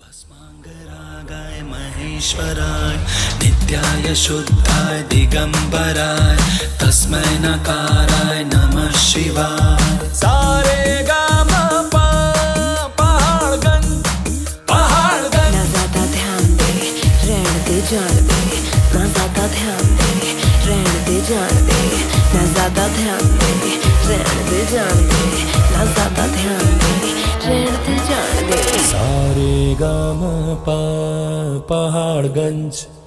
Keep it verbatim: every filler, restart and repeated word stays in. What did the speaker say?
भस्मांगरागाय महेश्वराय नित्याय शुद्धाय दिगंबराय तस्मै नकाराय नमः शिवाय। सारे गा मा पा पहाड़गंज पहाड़गंज। ना ज्यादा ध्यान दे रहने दे जान दे, ना ज्यादा ध्यान दे रहने दे जान दे, ना ज्यादा ध्यान दे रहने दे जान दे, ना ज्यादा ध्यान दे रहने दे जान दे। सारे गा मा पा पहाड़गंज।